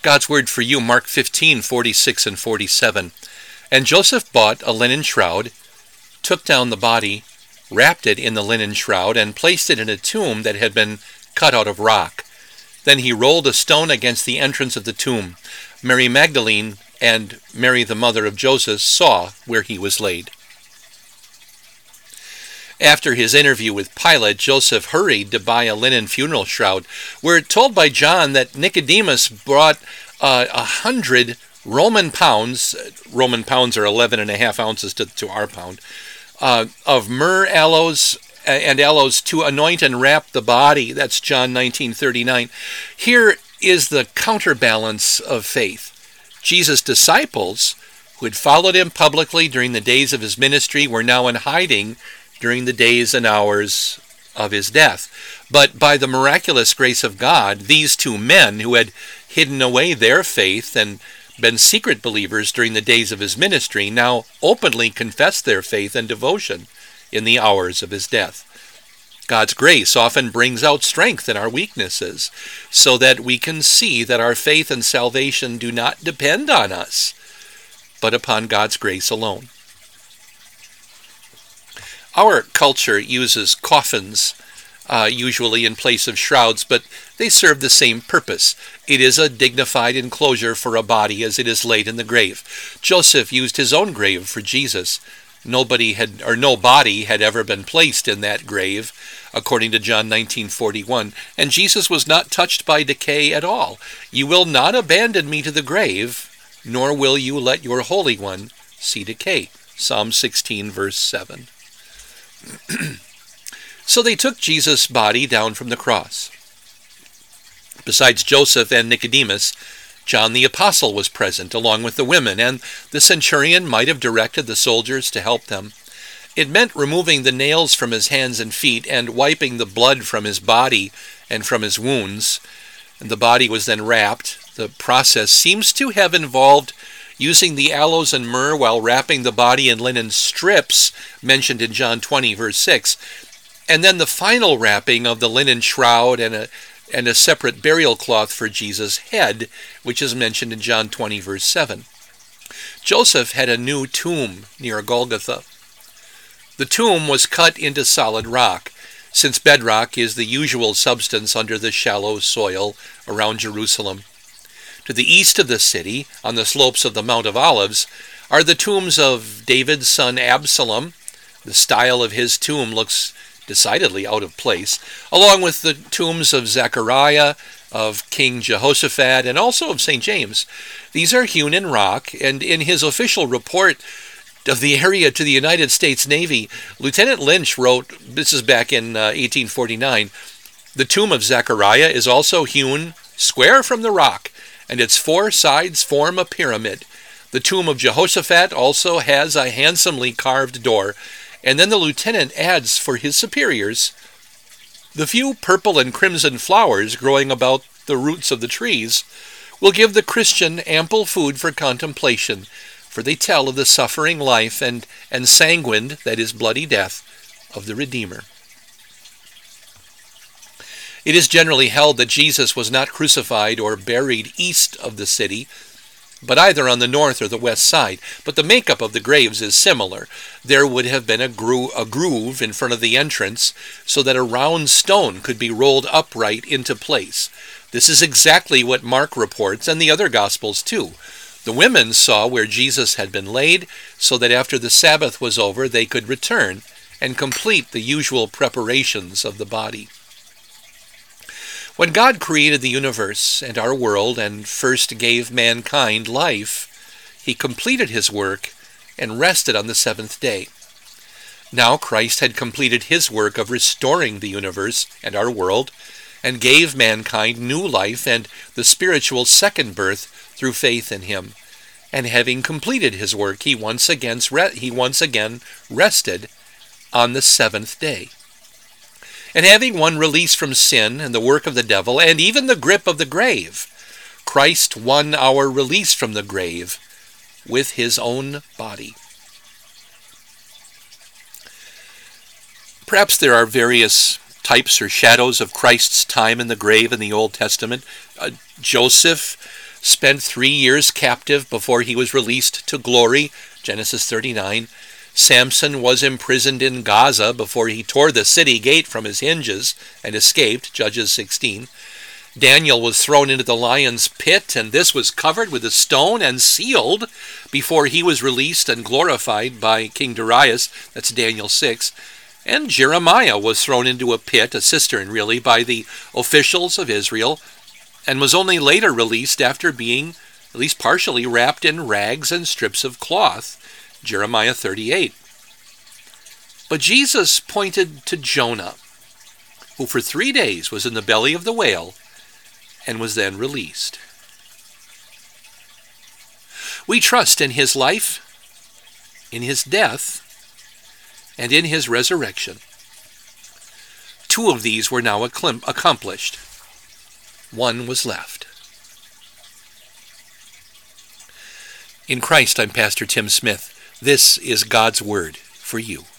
God's word for you, Mark 15:46 and 47. And Joseph bought a linen shroud, took down the body, wrapped it in the linen shroud, and placed it in a tomb that had been cut out of rock. Then he rolled a stone against the entrance of the tomb. Mary Magdalene and Mary, the mother of Joseph, saw where he was laid. After his interview with Pilate, Joseph hurried to buy a linen funeral shroud. We're told by John that Nicodemus brought 100 Roman pounds. Roman pounds are 11.5 ounces to our pound, of myrrh, aloes, to anoint and wrap the body. That's John 19:39. Here is the counterbalance of faith. Jesus' disciples, who had followed him publicly during the days of his ministry, were now in hiding during the days and hours of his death. But by the miraculous grace of God, these two men who had hidden away their faith and been secret believers during the days of his ministry now openly confessed their faith and devotion in the hours of his death. God's grace often brings out strength in our weaknesses so that we can see that our faith and salvation do not depend on us, but upon God's grace alone. Our culture uses coffins, usually in place of shrouds, but they serve the same purpose. It is a dignified enclosure for a body as it is laid in the grave. Joseph used his own grave for Jesus. No body had ever been placed in that grave, according to John 19:41, and Jesus was not touched by decay at all. You will not abandon me to the grave, nor will you let your Holy One see decay. Psalm 16, verse 7. So they took Jesus' body down from the cross. Besides Joseph and Nicodemus, John the Apostle was present, along with the women, and the centurion might have directed the soldiers to help them. It meant removing the nails from his hands and feet and wiping the blood from his body and from his wounds. And the body was then wrapped. The process seems to have involved using the aloes and myrrh while wrapping the body in linen strips, mentioned in John 20, verse 6, and then the final wrapping of the linen shroud and a separate burial cloth for Jesus' head, which is mentioned in John 20, verse 7. Joseph had a new tomb near Golgotha. The tomb was cut into solid rock, since bedrock is the usual substance under the shallow soil around Jerusalem. To the east of the city, on the slopes of the Mount of Olives, are the tombs of David's son Absalom. The style of his tomb looks decidedly out of place, along with the tombs of Zechariah, of King Jehoshaphat, and also of St. James. These are hewn in rock, and in his official report of the area to the United States Navy, Lieutenant Lynch wrote, this is back in 1849, the tomb of Zechariah is also hewn square from the rock, and its four sides form a pyramid. The tomb of Jehoshaphat also has a handsomely carved door. And then the lieutenant adds for his superiors, the few purple and crimson flowers growing about the roots of the trees will give the Christian ample food for contemplation, for they tell of the suffering life and ensanguined, that is, bloody death, of the Redeemer. It is generally held that Jesus was not crucified or buried east of the city, but either on the north or the west side. But the makeup of the graves is similar. There would have been a groove in front of the entrance so that a round stone could be rolled upright into place. This is exactly what Mark reports, and the other Gospels too. The women saw where Jesus had been laid, so that after the Sabbath was over they could return and complete the usual preparations of the body. When God created the universe and our world and first gave mankind life, he completed his work and rested on the seventh day. Now Christ had completed his work of restoring the universe and our world and gave mankind new life and the spiritual second birth through faith in him. And having completed his work, he once again rested on the seventh day. And having won release from sin and the work of the devil and even the grip of the grave, Christ won our release from the grave with his own body. Perhaps there are various types or shadows of Christ's time in the grave in the Old Testament. Joseph spent 3 years captive before he was released to glory, Genesis 39. Samson was imprisoned in Gaza before he tore the city gate from his hinges and escaped, Judges 16. Daniel was thrown into the lion's pit, and this was covered with a stone and sealed before he was released and glorified by King Darius, that's Daniel 6. And Jeremiah was thrown into a pit, a cistern really, by the officials of Israel, and was only later released after being at least partially wrapped in rags and strips of cloth, Jeremiah 38. But Jesus pointed to Jonah, who for 3 days was in the belly of the whale and was then released. We trust in his life, in his death, and in his resurrection. 2 of these were now accomplished. 1 was left. In Christ, I'm Pastor Tim Smith. This is God's Word for you.